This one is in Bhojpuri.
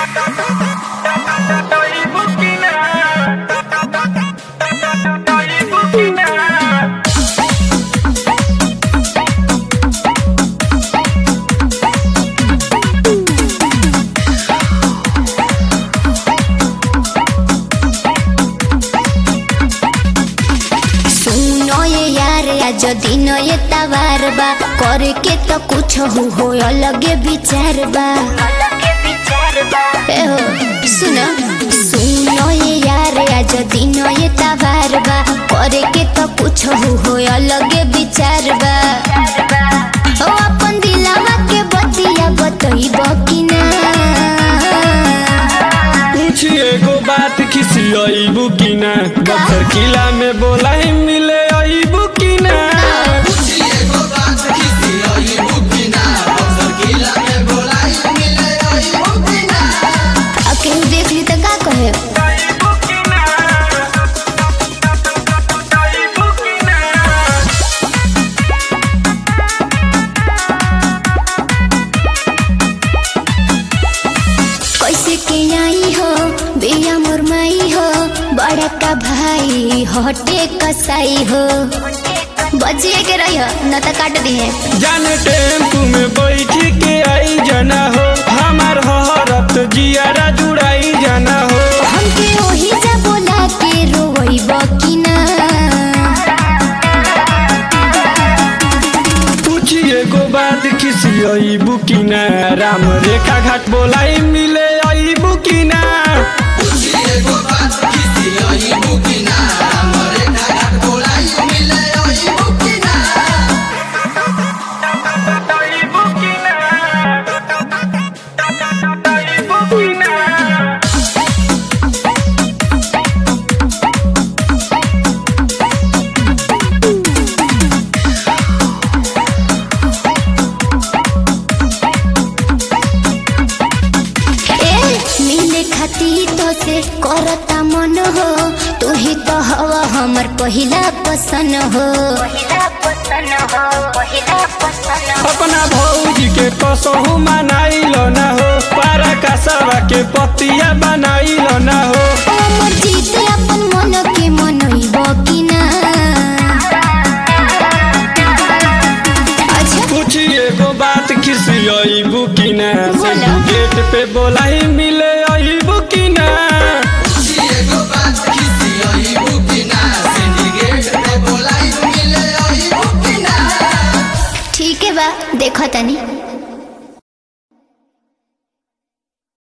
जो दिन ये तवार बा करे के तो कुछ हो अलगे विचार बा ए हो सुनो सुनो ये यार आज दिन ये तवार बा करे के तो कुछ हो अलगे विचार बा ओ अपन दिलवा के बतिया बतइबो कि ना पूछिए गो बात खिसियइबू कि ना बक्सर किला में बोला ही मिले अइबू कि ना केहू देख ली तो का कहे कैसे के आई हो बिया मुरमाई हो बड़ा का भाई हटे कसाई हो बचिए के रही हो न तो काट दी है जाने टेम्पू में बैठ के आई जाना हो हमार हरत जियारा जुड़ाई जाना हो हमके ओही जा बोला के रोइबो कि ना पूछिए गो बात खिसियइबू कि ना राम रेखा घाट बोलाई मिले अइबू कि ना पूछिए गो बात खिसियइबू कि ना राम रेखा घाट बोलाई मिले अइबू कि ना अइबू कि ना अइबू कि ना खाती तो से करता मन हो तू ही तो हवा हमर पहिला पसंद हो अपना भौजी के कसहु मनाइलो ना हो पारा कसवा के पतिया बनाइलो ना हो हमर जीत अपन मन के मनइबो कि ना अच्छा पूछिए गो बात खिसियइबू कि ना बोलो। गेट पे बोलाई मिले अइबू कि ना पूछिए गो बात खिसियइबू कि ना सिंडिकेट पे बोलाई मिले अइबू कि ना ठीक है बा देखो तनी